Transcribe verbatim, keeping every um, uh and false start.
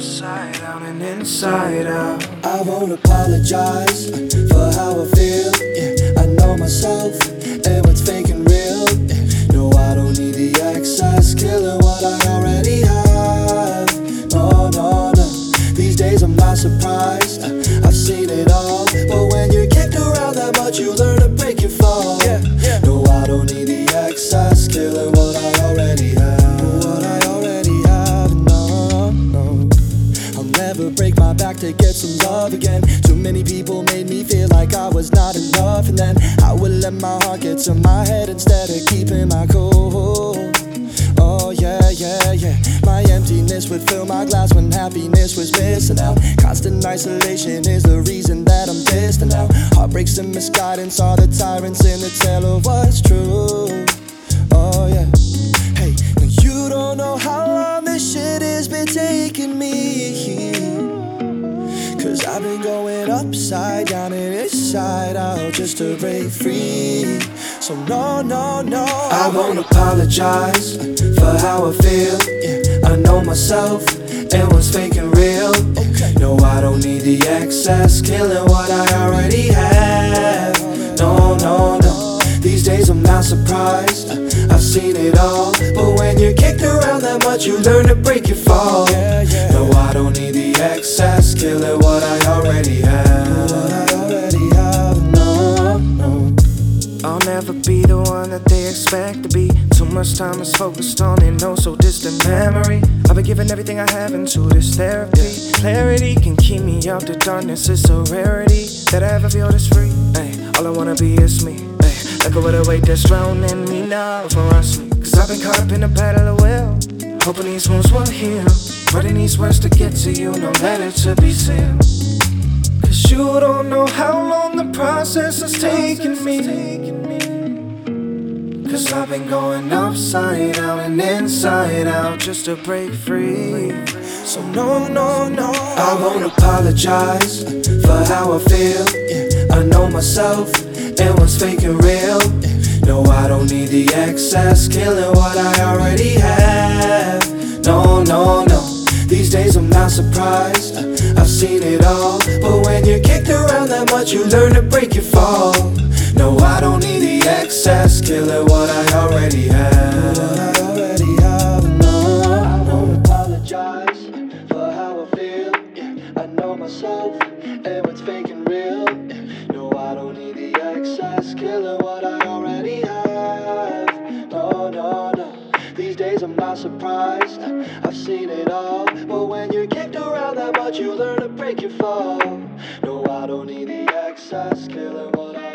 upside down and inside out. I won't apologize for how I feel. Yeah, I know myself and what's fake and real. Yeah, no, I don't need the excess, killing what I already have. No, no, no. These days I'm not surprised. I've seen it all, but when you're kicked around that much, you learn to break your fall. Yeah, yeah. No, I don't need the excess, killing what I already have. What I already have. No, no. I'll never break my back to get some love again. Too many people made me feel like I was not enough, and then I would let my heart get to my head instead of keeping my cool. Oh yeah, yeah, yeah. My emptiness would fill my glass when happiness was missing out. Constant isolation is the reason that I'm distant now. Heartbreaks and misguidance are the tyrants in the tale of what's true. Oh yeah. Hey, now you don't know how long this shit has been taking me. Cause I've been going upside down and inside out just to break free. So no, no, no, I won't apologize for how I feel. Yeah, I know myself and what's fake and real. Okay. No, I don't need the excess, killing what I already have. No, no, no. These days I'm not surprised. I've seen it all, but when you're kicked around that much, you learn to break your fall. Yeah, yeah. No, I don't need the excess, killing what I already have. What I already have. No, no. I'll never be the one that they expect to be. Too much time is focused on an oh so distant memory. I've been giving everything I have into this therapy. Clarity can keep me out the darkness. It's a rarity that I ever feel this free. Ay, all I wanna be is me. Ay, let go of the weight that's drowning me now before I sleep. Cause I've been caught up in a battle of will, hoping these wounds will heal. Writing these words to get to you, no letter to be sealed. Cause you don't know how long the process has taken me. Cause I've been going upside down and inside out just to break free. So no, no, no, I won't apologize for how I feel. Yeah, I know myself and what's fake and real. No, I don't need the excess, killing what I already have. No, no, no. These days I'm not surprised. I've seen it all, but when you're kicked around that much, you learn to break your fall. No, I don't need the excess, killing what I already have. What I already have. No, I won't apologize for how I feel. Yeah, I know myself and what's fake and real. Yeah, no, I don't need the excess, killing what I already have. No, no, no. These days I'm not surprised. I've seen it all, but when you're kicked around that much, you learn to break your fall. No, I don't need the excess, killing what I